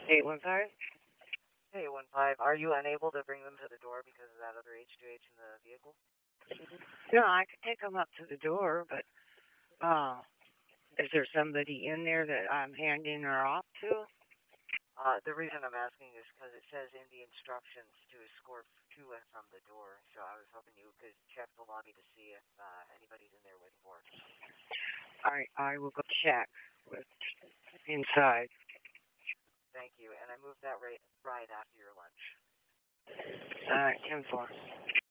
815? Hey, 1-5, are you unable to bring them to the door because of that other H2H in the vehicle? No, I could take them up to the door, but is there somebody in there that I'm handing her off to? The reason I'm asking is because it says in the instructions to escort to and from the door, so I was hoping you could check the lobby to see if anybody's in there waiting for her. All right, I will go check with inside. Thank you, and I moved that right after your lunch. All right, 10-4.